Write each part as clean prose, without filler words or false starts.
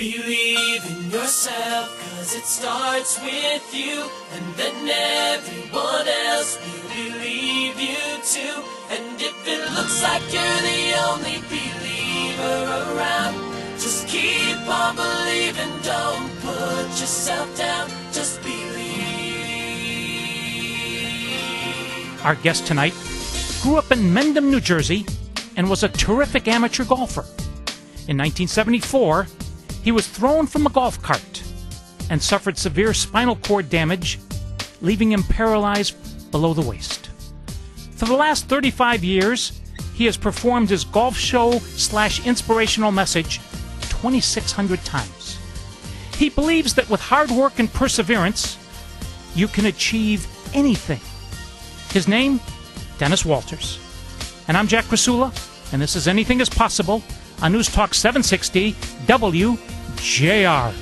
Believe in yourself, 'cause it starts with you, and then everyone else will believe you too. And if it looks like you're the only believer around, just keep on believing, don't put yourself down, just believe. Our guest tonight grew up in Mendham, New Jersey, and was a terrific amateur golfer. In 1974, he was thrown from a golf cart and suffered severe spinal cord damage, leaving him paralyzed below the waist. For the last 35 years, he has performed his golf show/inspirational message 2,600 times. He believes that with hard work and perseverance, you can achieve anything. His name, Dennis Walters. And I'm Jack Krasula, and this is Anything is Possible on News Talk 760 WJR.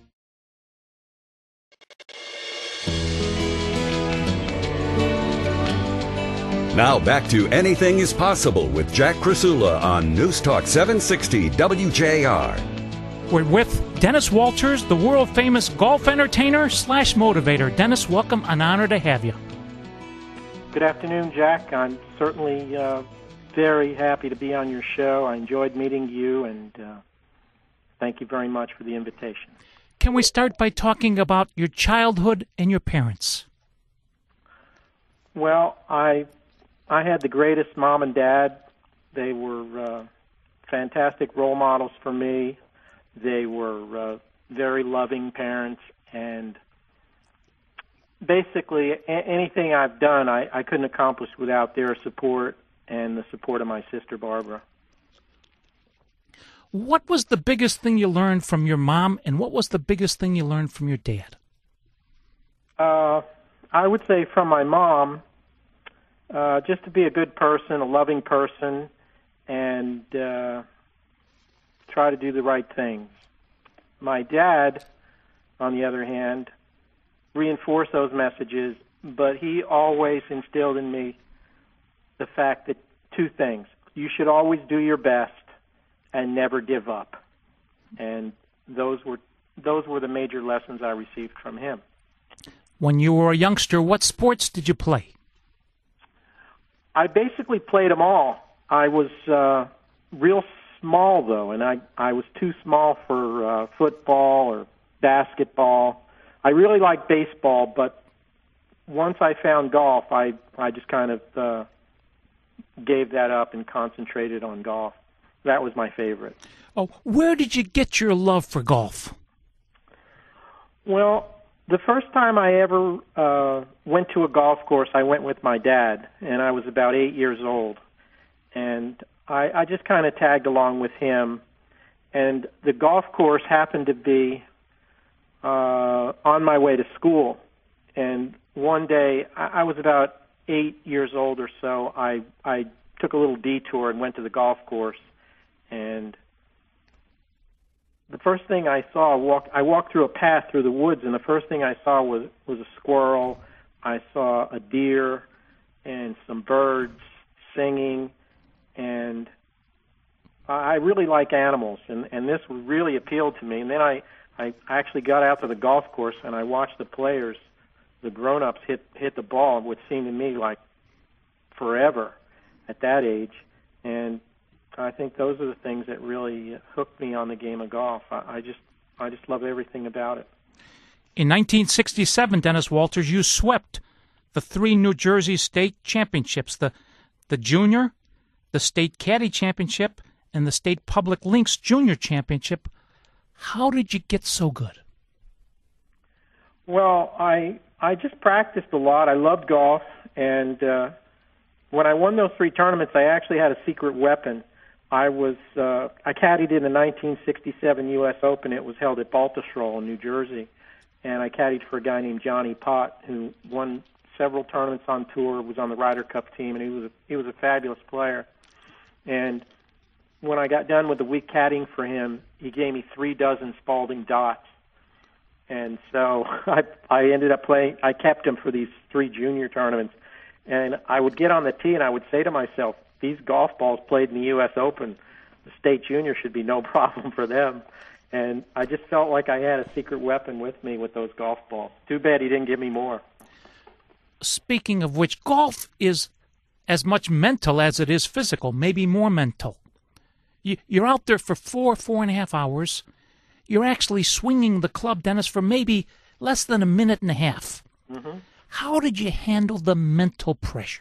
Now back to Anything is Possible with Jack Krasula on News Talk 760 WJR. We're with Dennis Walters, the world-famous golf entertainer/motivator. Dennis, welcome. An honor to have you. Good afternoon, Jack. I'm certainly very happy to be on your show. I enjoyed meeting you, and thank you very much for the invitation. Can we start by talking about your childhood and your parents? Well, I had the greatest mom and dad. They were fantastic role models for me. They were very loving parents, and basically anything I've done I couldn't accomplish without their support and the support of my sister Barbara. What was the biggest thing you learned from your mom, and what was the biggest thing you learned from your dad? I would say from my mom, just to be a good person, a loving person, and try to do the right things. My dad, on the other hand, reinforced those messages, but he always instilled in me the fact that two things: you should always do your best and never give up. And those were the major lessons I received from him. When you were a youngster, what sports did you play? I basically played them all. I was real small, though, and I was too small for football or basketball. I really liked baseball, but once I found golf, I just kind of gave that up and concentrated on golf. That was my favorite. Oh, where did you get your love for golf? Well, the first time I ever went to a golf course, I went with my dad, and I was about 8 years old. And I just kind of tagged along with him. And the golf course happened to be on my way to school. And one day, I was about 8 years old or so, I took a little detour and went to the golf course. And the first thing I saw, I walked through a path through the woods, and the first thing I saw was a squirrel. I saw a deer and some birds singing, and I really like animals, and this really appealed to me. And then I actually got out to the golf course, and I watched the players, the grown-ups, hit the ball, which seemed to me like forever at that age. And I think those are the things that really hooked me on the game of golf. I just love everything about it. In 1967, Dennis Walters, you swept the 3 New Jersey state championships, the junior, the state caddy championship, and the state public links junior championship. How did you get so good? Well, I just practiced a lot. I loved golf, and when I won those 3 tournaments, I actually had a secret weapon. I caddied in the 1967 U.S. Open. It was held at Baltusrol in New Jersey, and I caddied for a guy named Johnny Pott, who won several tournaments on tour, was on the Ryder Cup team, and he was a fabulous player. And when I got done with the week caddying for him, he gave me 3 dozen Spalding dots. And so I ended up playing. I kept him for these 3 junior tournaments, and I would get on the tee and I would say to myself, these golf balls played in the U.S. Open, the state junior should be no problem for them. And I just felt like I had a secret weapon with me with those golf balls. Too bad he didn't give me more. Speaking of which, golf is as much mental as it is physical, maybe more mental. You're out there for 4.5 hours. You're actually swinging the club, Dennis, for maybe less than a minute and a half. Mm-hmm. How did you handle the mental pressure?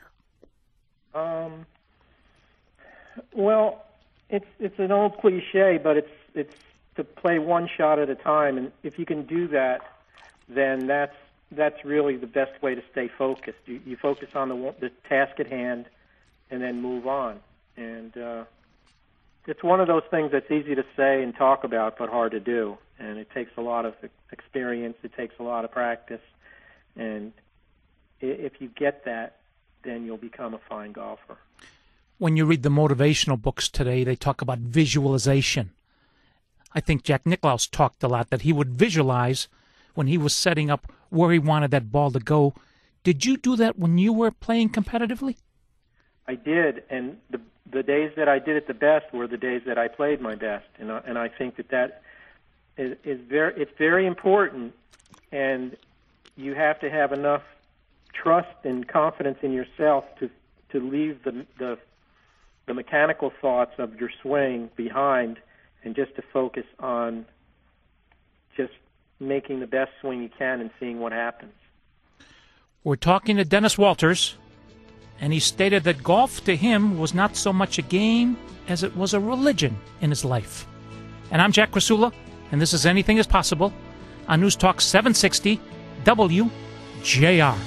Well, it's an old cliche, but it's to play one shot at a time, and if you can do that, then that's really the best way to stay focused. You focus on the task at hand, and then move on. And it's one of those things that's easy to say and talk about, but hard to do. And it takes a lot of experience. It takes a lot of practice. And if you get that, then you'll become a fine golfer. When you read the motivational books today, they talk about visualization. I think Jack Nicklaus talked a lot that he would visualize when he was setting up where he wanted that ball to go. Did you do that when you were playing competitively? I did, and the days that I did it the best were the days that I played my best, and I think that is very important, and you have to have enough trust and confidence in yourself to leave the mechanical thoughts of your swing behind, and just to focus on just making the best swing you can and seeing what happens. We're talking to Dennis Walters, and he stated that golf to him was not so much a game as it was a religion in his life. And I'm Jack Krasula, and this is Anything is Possible on News Talk 760 WJR.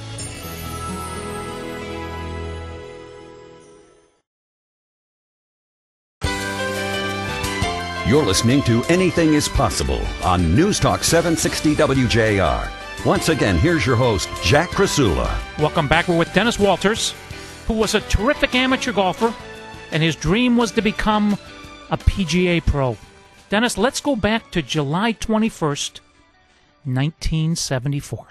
You're listening to Anything is Possible on News Talk 760 WJR. Once again, here's your host, Jack Krasula. Welcome back. We're with Dennis Walters, who was a terrific amateur golfer, and his dream was to become a PGA pro. Dennis, let's go back to July 21st, 1974.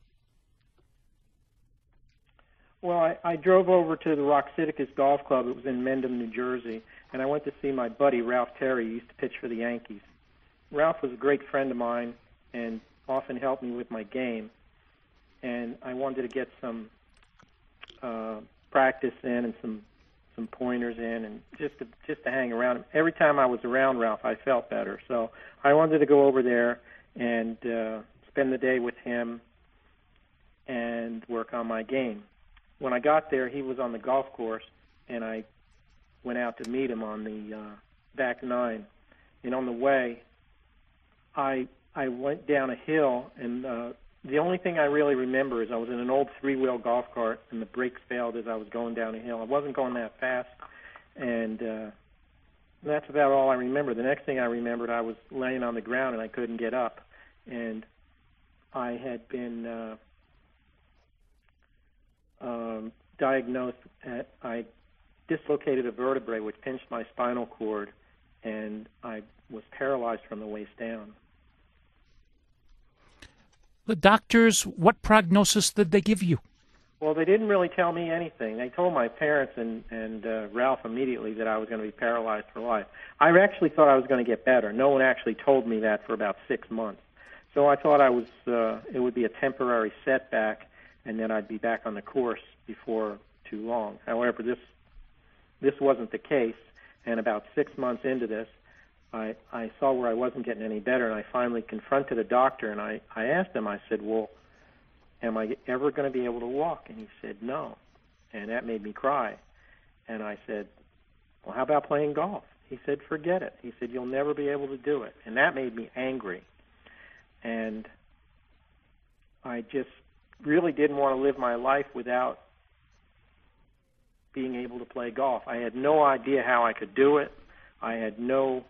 Well, I drove over to the Roxitticus Golf Club. It was in Mendham, New Jersey, and I went to see my buddy, Ralph Terry, who used to pitch for the Yankees. Ralph was a great friend of mine and often helped me with my game, and I wanted to get some practice in and some pointers in, and just to hang around him. Every time I was around Ralph, I felt better. So I wanted to go over there and spend the day with him and work on my game. When I got there, he was on the golf course, and I went out to meet him on the back nine. And on the way, I went down a hill, and the only thing I really remember is I was in an old three-wheel golf cart, and the brakes failed as I was going down a hill. I wasn't going that fast, and that's about all I remember. The next thing I remembered, I was laying on the ground, and I couldn't get up. And I had been diagnosed. I dislocated a vertebrae, which pinched my spinal cord, and I was paralyzed from the waist down. The doctors, what prognosis did they give you? Well, they didn't really tell me anything. They told my parents and Ralph immediately that I was going to be paralyzed for life. I actually thought I was going to get better. No one actually told me that for about 6 months. So I thought it would be a temporary setback, and then I'd be back on the course before too long. However, this wasn't the case, and about 6 months into this, I saw where I wasn't getting any better, and I finally confronted a doctor, and I asked him, I said, well, am I ever going to be able to walk? And he said, no. And that made me cry. And I said, well, how about playing golf? He said, forget it. He said, you'll never be able to do it. And that made me angry. And I just really didn't want to live my life without being able to play golf. I had no idea how I could do it. I had no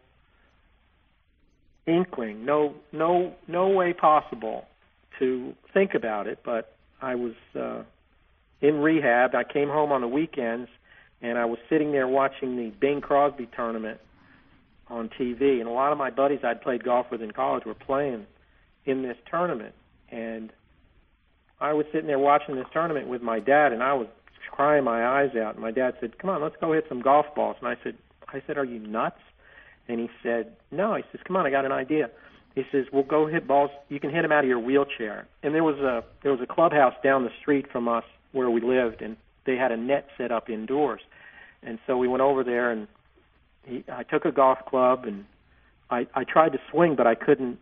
inkling, no way possible to think about it, but I was in rehab. I came home on the weekends, and I was sitting there watching the Bing Crosby tournament on TV, and a lot of my buddies I'd played golf with in college were playing in this tournament, and I was sitting there watching this tournament with my dad, and I was crying my eyes out, and my dad said, come on, let's go hit some golf balls. And I said, are you nuts? And he said, no. He says, come on, I got an idea. He says, well, go hit balls. You can hit them out of your wheelchair. And there was a clubhouse down the street from us where we lived, and they had a net set up indoors. And so we went over there, and I took a golf club, and I tried to swing, but I couldn't.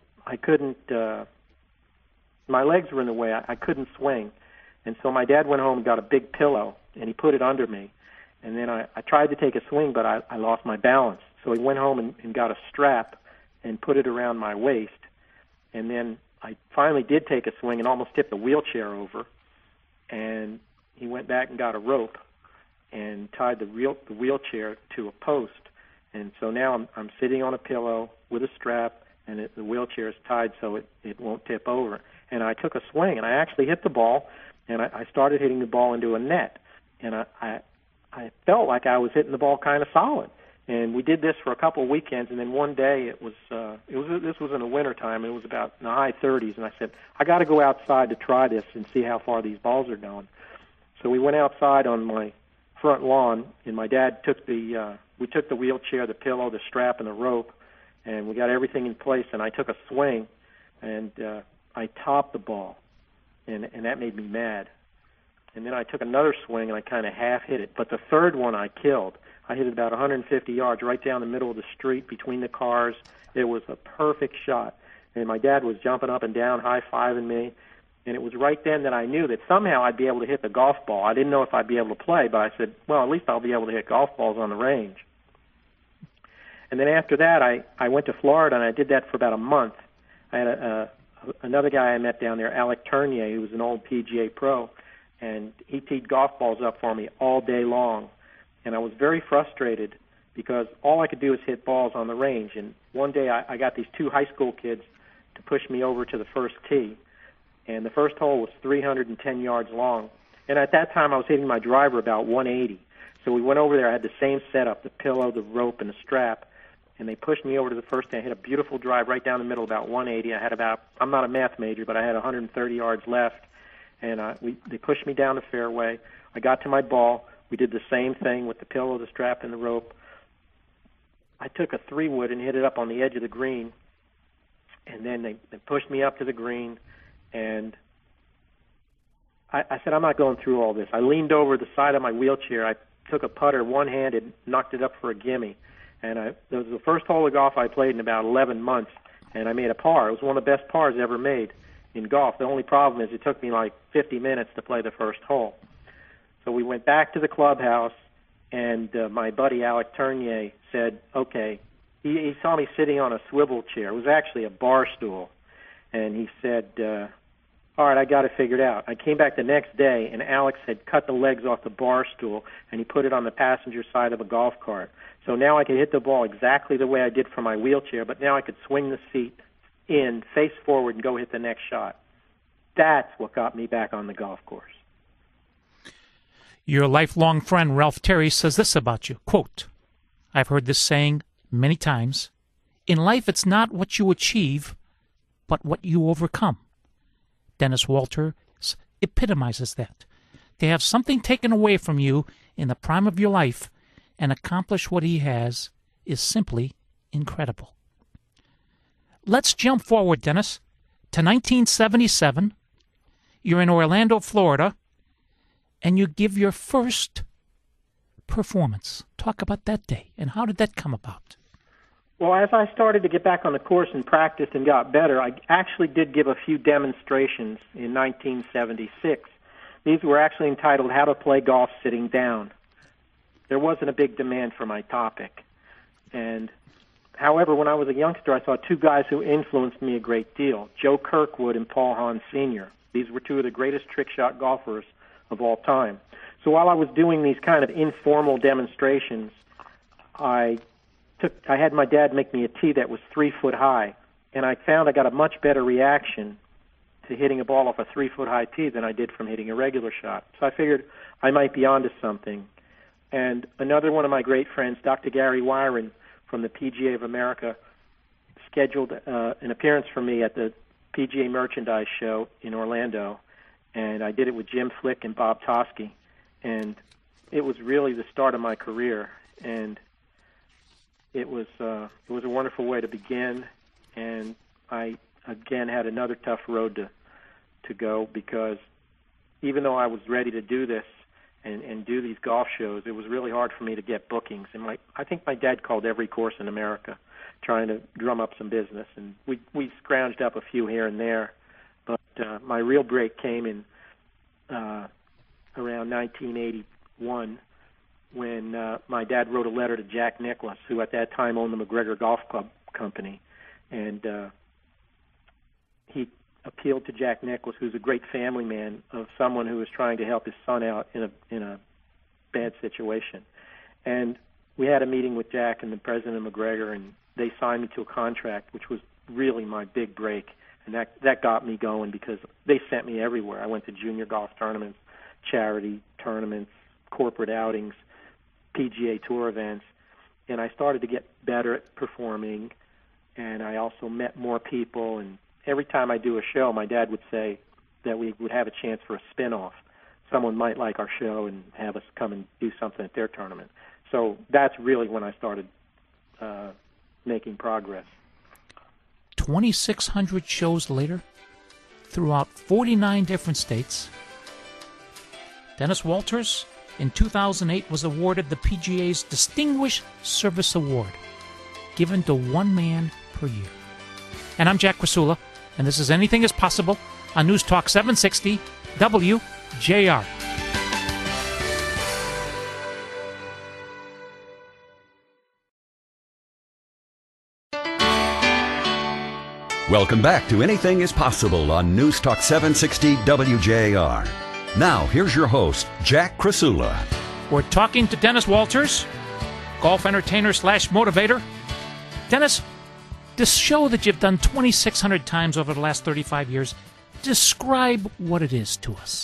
My legs were in the way. I couldn't swing. And so my dad went home and got a big pillow, and he put it under me. And then I tried to take a swing, but I lost my balance. So he went home and got a strap and put it around my waist. And then I finally did take a swing and almost tipped the wheelchair over. And he went back and got a rope and tied the wheelchair to a post. And so now I'm sitting on a pillow with a strap, and the wheelchair is tied so it won't tip over. And I took a swing, and I actually hit the ball, and I started hitting the ball into a net. And I felt like I was hitting the ball kind of solid. And we did this for a couple of weekends, and then one day this was in the wintertime. It was about in the high 30s, and I said, I got to go outside to try this and see how far these balls are going. So we went outside on my front lawn, and my dad we took the wheelchair, the pillow, the strap, and the rope, and we got everything in place, and I took a swing, and I topped the ball, and that made me mad. And then I took another swing, and I kind of half hit it. But the third one I killed. I hit it about 150 yards right down the middle of the street between the cars. It was a perfect shot. And my dad was jumping up and down, high-fiving me. And it was right then that I knew that somehow I'd be able to hit the golf ball. I didn't know if I'd be able to play, but I said, well, at least I'll be able to hit golf balls on the range. And then after that, I went to Florida, and I did that for about a month. I had another guy I met down there, Alec Turnier, who was an old PGA pro, and he teed golf balls up for me all day long. And I was very frustrated because all I could do was hit balls on the range. And one day I got these two high school kids to push me over to the first tee. And the first hole was 310 yards long. And at that time I was hitting my driver about 180. So we went over there. I had the same setup, the pillow, the rope, and the strap. And they pushed me over to the first tee. I hit a beautiful drive right down the middle, about 180. I'm not a math major, but I had 130 yards left. And they pushed me down the fairway. I got to my ball. We did the same thing with the pillow, the strap, and the rope. I took a 3-wood and hit it up on the edge of the green. And then they pushed me up to the green. And I said, I'm not going through all this. I leaned over the side of my wheelchair. I took a putter one-handed, knocked it up for a gimme. And it was the first hole of golf I played in about 11 months. And I made a par. It was one of the best pars ever made in golf. The only problem is it took me like 50 minutes to play the first hole. So we went back to the clubhouse, and my buddy Alec Turnier said, okay, he saw me sitting on a swivel chair. It was actually a bar stool. And he said, all right, I got it figured out. I came back the next day, and Alex had cut the legs off the bar stool, and he put it on the passenger side of a golf cart. So now I could hit the ball exactly the way I did from my wheelchair, but now I could swing the seat in, face forward, and go hit the next shot. That's what got me back on the golf course. Your lifelong friend Ralph Terry says this about you, quote, I've heard this saying many times, in life it's not what you achieve, but what you overcome. Dennis Walters epitomizes that. To have something taken away from you in the prime of your life and accomplish what he has is simply incredible. Let's jump forward, Dennis, to 1977. You're in Orlando, Florida, and you give your first performance. Talk about that day, and how did that come about? Well, as I started to get back on the course and practiced and got better, I actually did give a few demonstrations in 1976. These were actually entitled How to Play Golf Sitting Down. There wasn't a big demand for my topic. And however, when I was a youngster, I saw two guys who influenced me a great deal, Joe Kirkwood and Paul Hahn Sr. These were two of the greatest trick shot golfers of all time. So while I was doing these kind of informal demonstrations, I had my dad make me a tee that was 3 foot high, and I found I got a much better reaction to hitting a ball off a 3 foot high tee than I did from hitting a regular shot. So I figured I might be onto something. And another one of my great friends, Dr. Gary Wyron from the PGA of America, scheduled an appearance for me at the PGA Merchandise Show in Orlando, and I did it with Jim Flick and Bob Toski, and it was really the start of my career. And it was a wonderful way to begin, and I again had another tough road to go, because even though I was ready to do this and do these golf shows, it was really hard for me to get bookings. And I think my dad called every course in America trying to drum up some business, and we scrounged up a few here and there. But my real break came in around 1981 when my dad wrote a letter to Jack Nicklaus, who at that time owned the McGregor Golf Club Company, and he appealed to Jack Nicklaus, who's a great family man, of someone who was trying to help his son out in a bad situation. And we had a meeting with Jack and the president of McGregor, and they signed me to a contract, which was really my big break. And that got me going, because they sent me everywhere. I went to junior golf tournaments, charity tournaments, corporate outings, PGA Tour events, and I started to get better at performing, and I also met more people. And every time I do a show, my dad would say that we would have a chance for a spin-off. Someone might like our show and have us come and do something at their tournament. So that's really when I started making progress. 2,600 shows later, throughout 49 different states, Dennis Walters in 2008 was awarded the PGA's Distinguished Service Award, given to one man per year. And I'm Jack Krasula, and this is Anything is Possible on News Talk 760 WJR. Welcome back to Anything is Possible on News Talk 760 WJR. Now, here's your host, Jack Krasula. We're talking to Dennis Walters, golf entertainer / motivator. Dennis, this show that you've done 2,600 times over the last 35 years, describe what it is to us.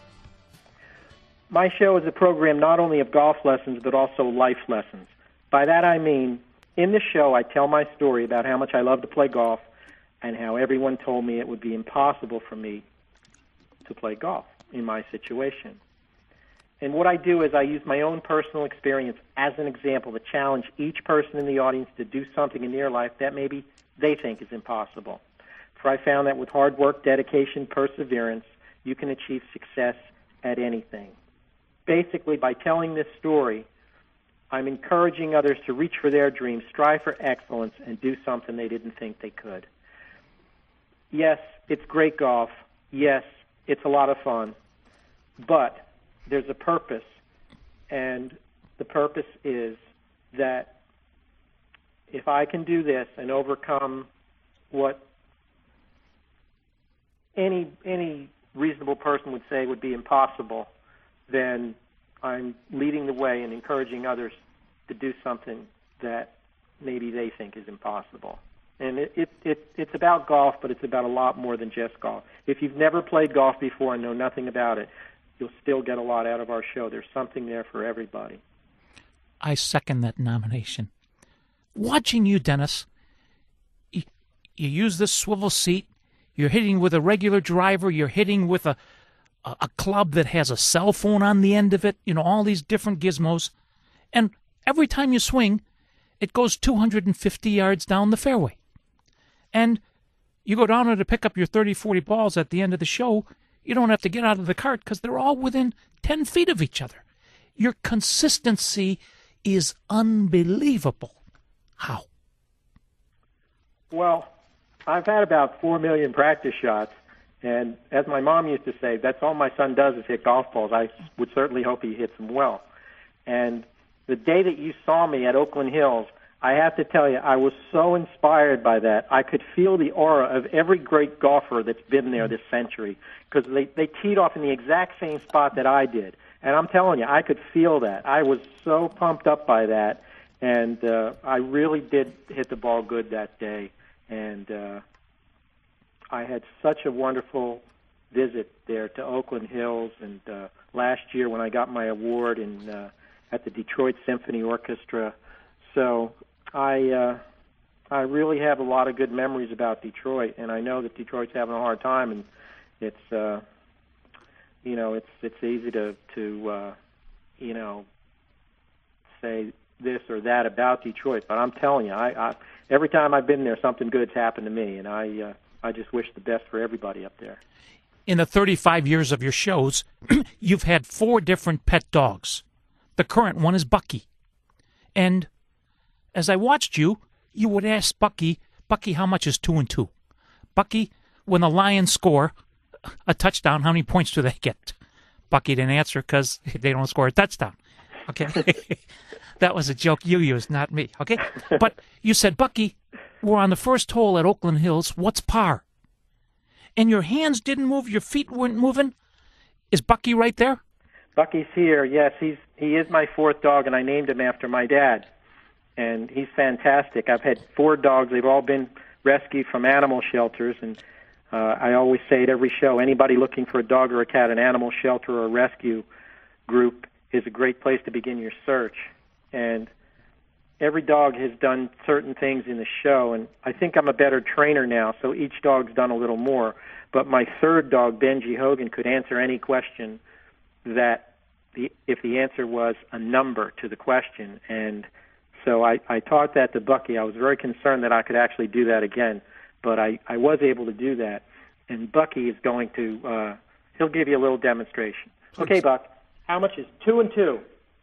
My show is a program not only of golf lessons, but also life lessons. By that I mean, in the show, I tell my story about how much I love to play golf and how everyone told me it would be impossible for me to play golf in my situation. And what I do is I use my own personal experience as an example to challenge each person in the audience to do something in their life that maybe they think is impossible. For I found that with hard work, dedication, perseverance, you can achieve success at anything. Basically, by telling this story, I'm encouraging others to reach for their dreams, strive for excellence, and do something they didn't think they could. Yes, it's great golf. Yes, it's a lot of fun. But there's a purpose, and the purpose is that if I can do this and overcome what any reasonable person would say would be impossible, then I'm leading the way and encouraging others to do something that maybe they think is impossible. And it's about golf, but it's about a lot more than just golf. If you've never played golf before and know nothing about it, you'll still get a lot out of our show. There's something there for everybody. I second that nomination. Watching you, Dennis, you use this swivel seat. You're hitting with a regular driver. You're hitting with a club that has a cell phone on the end of it. You know, all these different gizmos. And every time you swing, it goes 250 yards down the fairway. And you go down there to pick up your 30, 40 balls at the end of the show. You don't have to get out of the cart because they're all within 10 feet of each other. Your consistency is unbelievable. How? Well, I've had about 4 million practice shots, and as my mom used to say, that's all my son does is hit golf balls. I would certainly hope he hits them well. And the day that you saw me at Oakland Hills, I have to tell you, I was so inspired by that. I could feel the aura of every great golfer that's been there this century, because they teed off in the exact same spot that I did. And I'm telling you, I could feel that. I was so pumped up by that, and I really did hit the ball good that day. And I had such a wonderful visit there to Oakland Hills. And last year when I got my award at the Detroit Symphony Orchestra, so I really have a lot of good memories about Detroit, and I know that Detroit's having a hard time, and it's it's easy to say this or that about Detroit, but I'm telling you, I every time I've been there, something good's happened to me, and I just wish the best for everybody up there. In the 35 years of your shows, you've had 4 different pet dogs. The current one is Bucky. And as I watched you, you would ask Bucky, how much is 2 and 2? Bucky, when the Lions score a touchdown, how many points do they get? Bucky didn't answer because they don't score a touchdown. Okay? That was a joke you used, not me. Okay? But you said, Bucky, we're on the first hole at Oakland Hills. What's par? And your hands didn't move, your feet weren't moving. Is Bucky right there? Bucky's here. Yes, he is my 4th dog, and I named him after my dad. And he's fantastic. I've had 4 dogs. They've all been rescued from animal shelters, and I always say at every show, anybody looking for a dog or a cat, an animal shelter or a rescue group is a great place to begin your search. And every dog has done certain things in the show, and I think I'm a better trainer now, so each dog's done a little more. But my 3rd dog, Benji Hogan, could answer any question that if the answer was a number to the question. And so I taught that to Bucky. I was very concerned that I could actually do that again, but I was able to do that. And Bucky is going to, he'll give you a little demonstration. Please. Okay, Buck, how much is 2 and 2?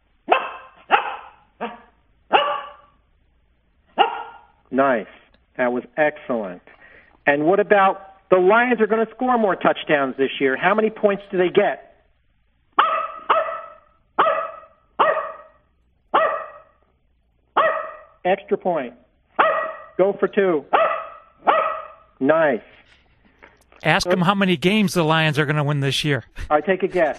Nice. That was excellent. And what about the Lions are going to score more touchdowns this year? How many points do they get? Extra point. Go for 2. Nice. Ask them how many games the Lions are going to win this year. All right, take a guess.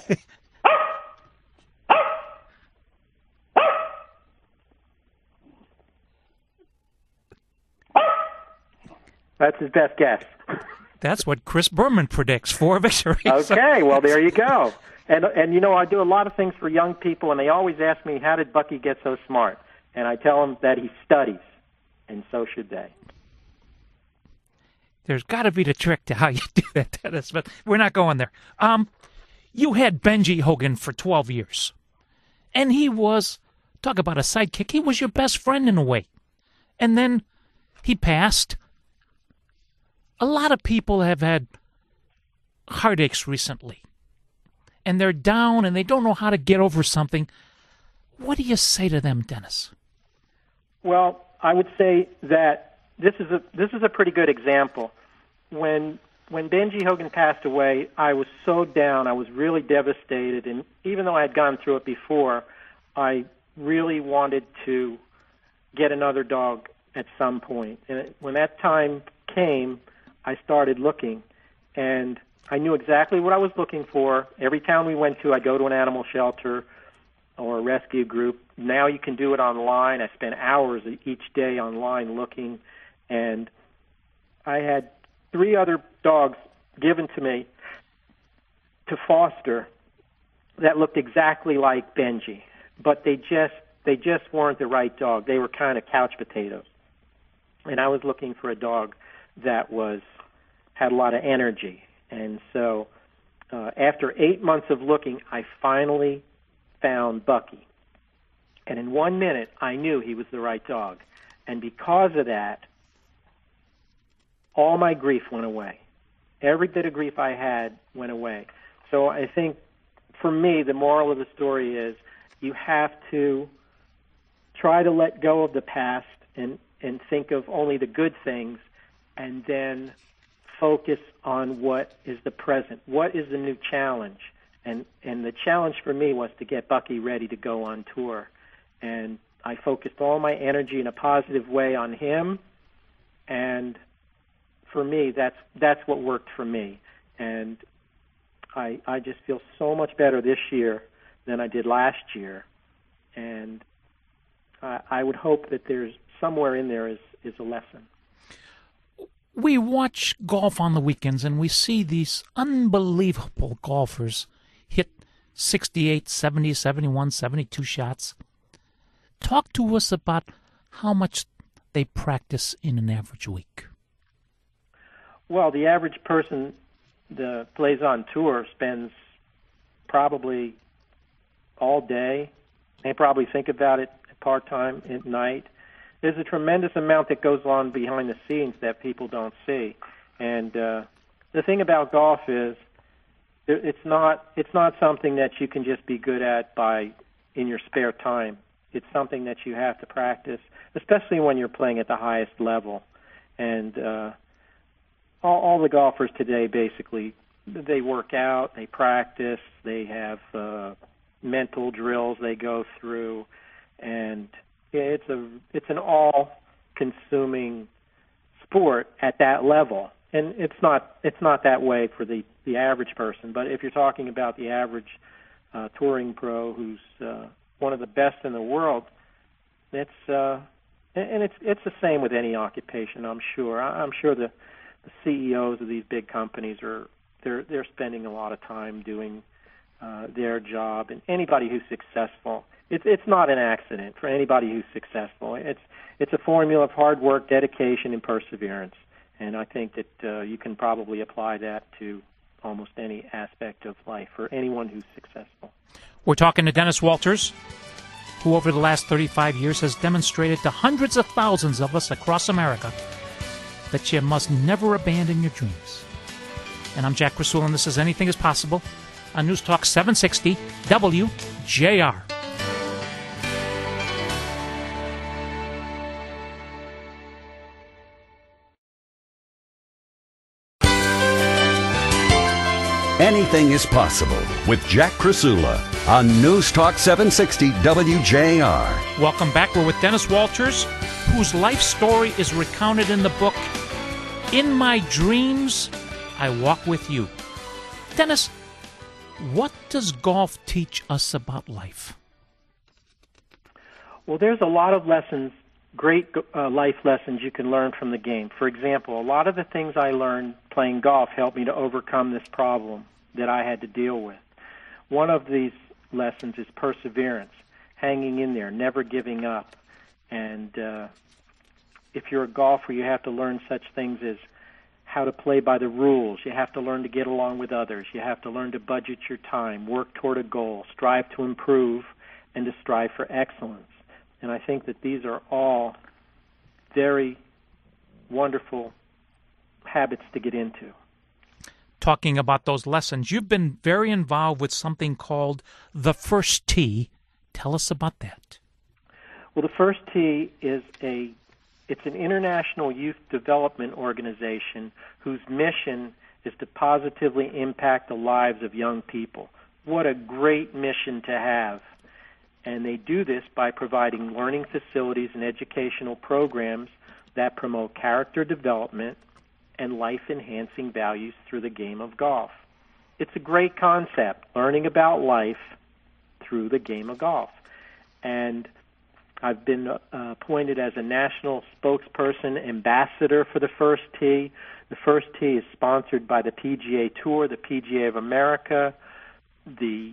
That's his best guess. That's what Chris Berman predicts, 4 victories. Okay, well, there you go. And you know, I do a lot of things for young people, and they always ask me, how did Bucky get so smart? And I tell them that he studies, and so should they. There's got to be the trick to how you do that, Dennis, but we're not going there. You had Benji Hogan for 12 years, and he was, talk about a sidekick, he was your best friend in a way. And then he passed. A lot of people have had heartaches recently, and they're down and they don't know how to get over something. What do you say to them, Dennis? Well, I would say that this is a pretty good example. When Benji Hogan passed away, I was so down. I was really devastated, and even though I had gone through it before, I really wanted to get another dog at some point. And when that time came, I started looking, and I knew exactly what I was looking for. Every town we went to, I'd go to an animal shelter or a rescue group. Now you can do it online. I spent hours each day online looking, and I had 3 other dogs given to me to foster that looked exactly like Benji, but they just weren't the right dog. They were kind of couch potatoes, and I was looking for a dog that had a lot of energy. And so after 8 months of looking, I finally found Bucky. And in 1 minute, I knew he was the right dog. And because of that, all my grief went away. Every bit of grief I had went away. So I think, for me, the moral of the story is you have to try to let go of the past and think of only the good things, and then focus on what is the present. What is the new challenge? And the challenge for me was to get Bucky ready to go on tour. And I focused all my energy in a positive way on him. And for me, that's what worked for me. And I just feel so much better this year than I did last year. And I would hope that there's somewhere in there is a lesson. We watch golf on the weekends, and we see these unbelievable golfers hit 68, 70, 71, 72 shots. Talk to us about how much they practice in an average week. Well, the average person that plays on tour spends probably all day. They probably think about it part-time at night. There's a tremendous amount that goes on behind the scenes that people don't see. And the thing about golf is it's not something that you can just be good at in your spare time. It's something that you have to practice, especially when you're playing at the highest level. And all the golfers today, basically, they work out, they practice, they have mental drills they go through, and it's an all-consuming sport at that level. And it's not that way for the average person. But if you're talking about the average touring pro who's one of the best in the world, it's the same with any occupation. I'm sure. I'm sure the CEOs of these big companies they're spending a lot of time doing their job. And anybody who's successful, it's not an accident for anybody who's successful. It's a formula of hard work, dedication, and perseverance. And I think that you can probably apply that to almost any aspect of life for anyone who's successful. We're talking to Dennis Walters, who over the last 35 years has demonstrated to hundreds of thousands of us across America that you must never abandon your dreams. And I'm Jack Rasul, and this is Anything is Possible on News Talk 760 WJR. Anything is Possible with Jack Krasula on News Talk 760 WJR. Welcome back. We're with Dennis Walters, whose life story is recounted in the book, In My Dreams, I Walk With You. Dennis, what does golf teach us about life? Well, there's a lot of lessons, great life lessons you can learn from the game. For example, a lot of the things I learned playing golf helped me to overcome this problem that I had to deal with. One of these lessons is perseverance, hanging in there, never giving up. And if you're a golfer, you have to learn such things as how to play by the rules. You have to learn to get along with others. You have to learn to budget your time, work toward a goal, strive to improve, and to strive for excellence. And I think that these are all very wonderful habits to get into. Talking about those lessons, you've been very involved with something called the First Tee. Tell us about that. Well, the First Tee is it's an international youth development organization whose mission is to positively impact the lives of young people. What a great mission to have. And they do this by providing learning facilities and educational programs that promote character development and life-enhancing values through the game of golf. It's a great concept, learning about life through the game of golf. And I've been appointed as a national spokesperson, ambassador for the First Tee. The First Tee is sponsored by the PGA Tour, the PGA of America, the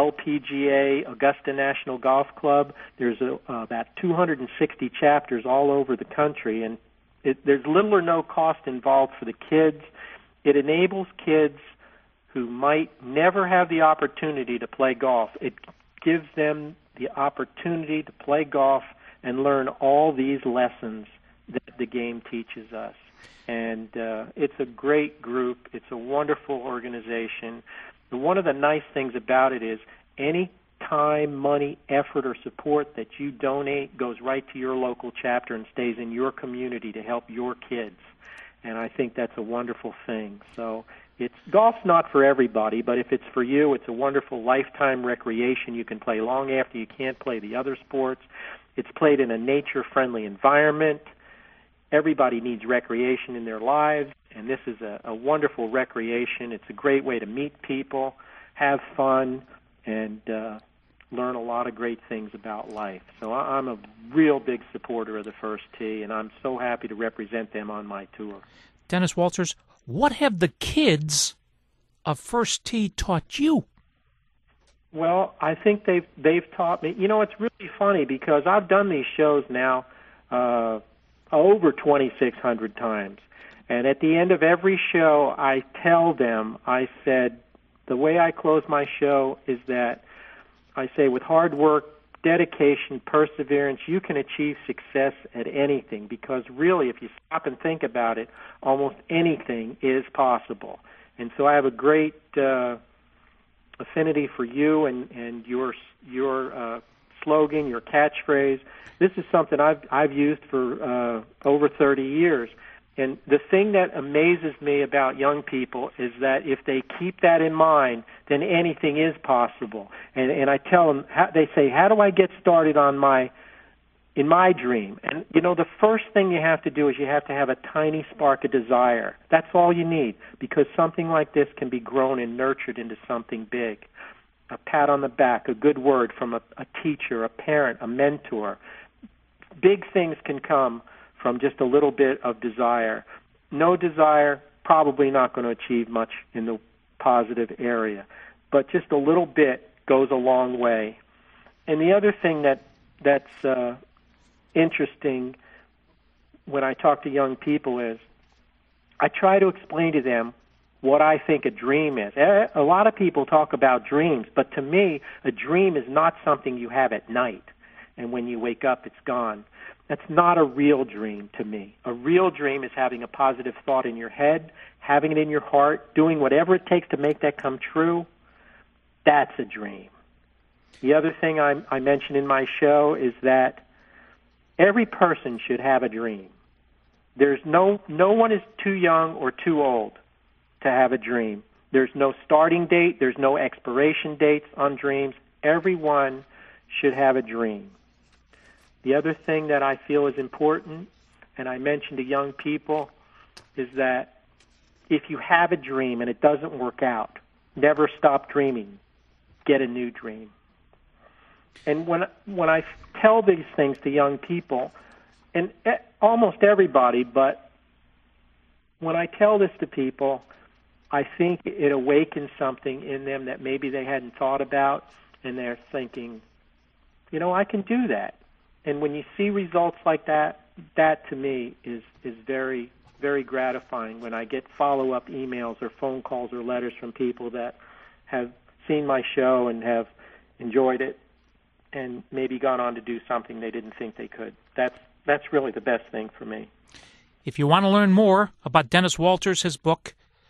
LPGA, Augusta National Golf Club. There's about 260 chapters all over the country, and there's little or no cost involved for the kids. It enables kids who might never have the opportunity to play golf. It gives them the opportunity to play golf and learn all these lessons that the game teaches us. And it's a great group. It's a wonderful organization. And one of the nice things about it is any time, money, effort, or support that you donate goes right to your local chapter and stays in your community to help your kids. And I think that's a wonderful thing. So golf's not for everybody, but if it's for you, it's a wonderful lifetime recreation. You can play long after you can't play the other sports. It's played in a nature-friendly environment. Everybody needs recreation in their lives, and this is a wonderful recreation. It's a great way to meet people, have fun, and learn a lot of great things about life. So I'm a real big supporter of the First Tee, and I'm so happy to represent them on my tour. Dennis Walters, what have the kids of First Tee taught you? Well, I think they've taught me. You know, it's really funny because I've done these shows now over 2,600 times. And at the end of every show, I tell them, I said, the way I close my show is that I say, with hard work, dedication, perseverance, you can achieve success at anything, because really, if you stop and think about it, almost anything is possible. And so I have a great affinity for you and your slogan, your catchphrase. This is something I've used for over 30 years. And the thing that amazes me about young people is that if they keep that in mind, then anything is possible. And I tell them, they say, how do I get started in my dream? And, the first thing you have to do is you have to have a tiny spark of desire. That's all you need, because something like this can be grown and nurtured into something big. A pat on the back, a good word from a teacher, a parent, a mentor. Big things can come from just a little bit of desire. No desire, probably not going to achieve much in the positive area. But just a little bit goes a long way. And the other thing that's interesting when I talk to young people is I try to explain to them what I think a dream is. A lot of people talk about dreams, but to me, a dream is not something you have at night, and when you wake up, it's gone. That's not a real dream to me. A real dream is having a positive thought in your head, having it in your heart, doing whatever it takes to make that come true. That's a dream. The other thing I mention in my show is that every person should have a dream. There's no one is too young or too old to have a dream. There's no starting date. There's no expiration dates on dreams. Everyone should have a dream. The other thing that I feel is important, and I mention to young people, is that if you have a dream and it doesn't work out, never stop dreaming. Get a new dream. And when I tell these things to young people, and almost everybody, but when I tell this to people, I think it awakens something in them that maybe they hadn't thought about, and they're thinking, I can do that. And when you see results like that, that to me is very, very gratifying when I get follow-up emails or phone calls or letters from people that have seen my show and have enjoyed it and maybe gone on to do something they didn't think they could. That's really the best thing for me. If you want to learn more about Dennis Walters, his book,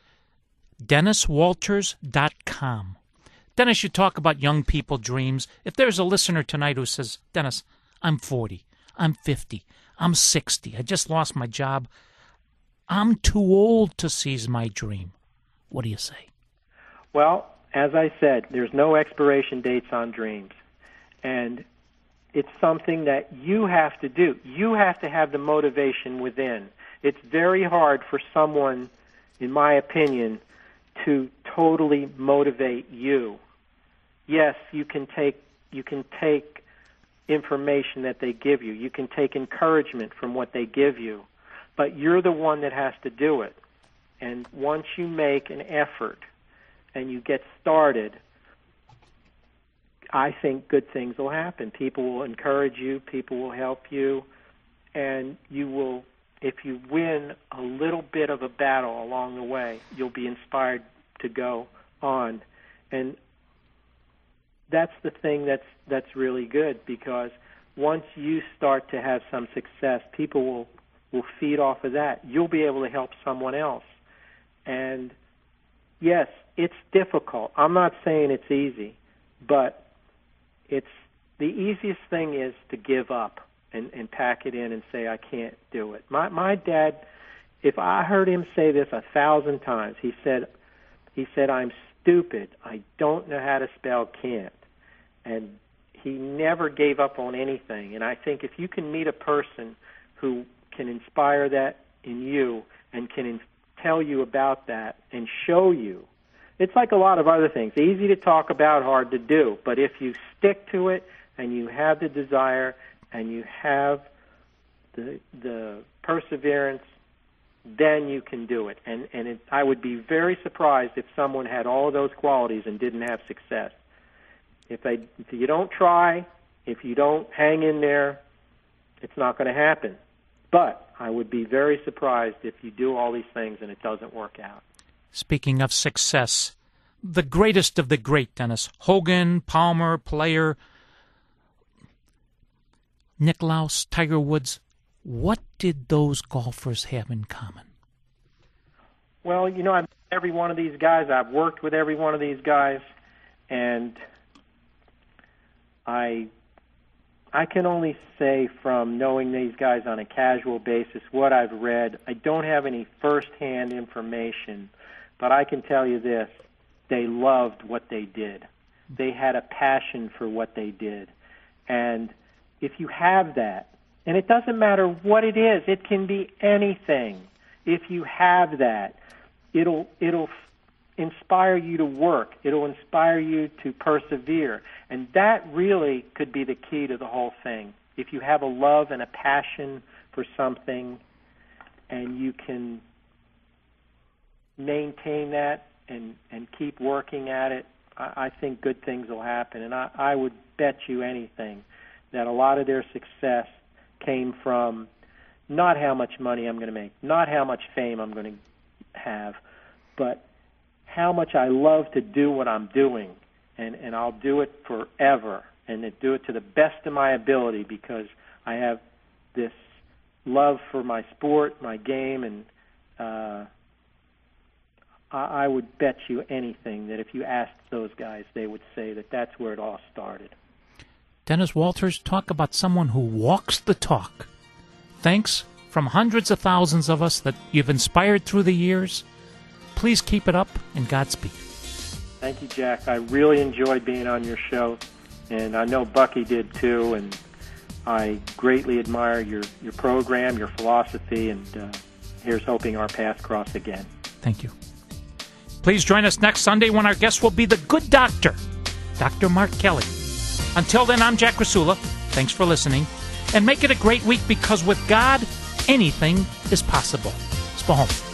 DennisWalters.com. Dennis, you talk about young people dreams. If there's a listener tonight who says, Dennis, I'm 40, I'm 50, I'm 60, I just lost my job, I'm too old to seize my dream, what do you say? Well, as I said, there's no expiration dates on dreams. And it's something that you have to do. You have to have the motivation within. It's very hard for someone, in my opinion, to totally motivate you. Yes, you can take information that they give you. You can take encouragement from what they give you. But you're the one that has to do it. And once you make an effort and you get started, I think good things will happen. People will encourage you. People will help you. And you will, if you win a little bit of a battle along the way, you'll be inspired to go on. And that's the thing that's really good, because once you start to have some success, people will feed off of that. You'll be able to help someone else. And yes, it's difficult. I'm not saying it's easy, but it's the easiest thing is to give up and pack it in and say, I can't do it. My dad, if I heard him say this 1,000 times, he said, I'm stupid. I don't know how to spell can't. And he never gave up on anything. And I think if you can meet a person who can inspire that in you and can tell you about that and show you, it's like a lot of other things. Easy to talk about, hard to do. But if you stick to it and you have the desire and you have the perseverance, then you can do it. And I would be very surprised if someone had all of those qualities and didn't have success. If you don't try, if you don't hang in there, it's not going to happen. But I would be very surprised if you do all these things and it doesn't work out. Speaking of success, the greatest of the great, Dennis, Hogan, Palmer, Player, Nicklaus, Tiger Woods, what did those golfers have in common? Well, I've met every one of these guys. I've worked with every one of these guys, and I can only say from knowing these guys on a casual basis what I've read. I don't have any first-hand information, but I can tell you this. They loved what they did. They had a passion for what they did. And if you have that, and it doesn't matter what it is, it can be anything. If you have that, it'll inspire you to work. It'll inspire you to persevere. And that really could be the key to the whole thing. If you have a love and a passion for something and you can maintain that and keep working at it, I think good things will happen. And I would bet you anything that a lot of their success came from not how much money I'm going to make, not how much fame I'm going to have, but how much I love to do what I'm doing, and I'll do it forever, and do it to the best of my ability because I have this love for my sport, my game, and I would bet you anything that if you asked those guys, they would say that that's where it all started. Dennis Walters, talk about someone who walks the talk. Thanks from hundreds of thousands of us that you've inspired through the years. Please keep it up, and Godspeed. Thank you, Jack. I really enjoyed being on your show, and I know Bucky did too, and I greatly admire your program, your philosophy, and here's hoping our paths cross again. Thank you. Please join us next Sunday when our guest will be the good doctor, Dr. Mark Kelly. Until then, I'm Jack Rasula. Thanks for listening, and make it a great week because with God, anything is possible. Let's go home.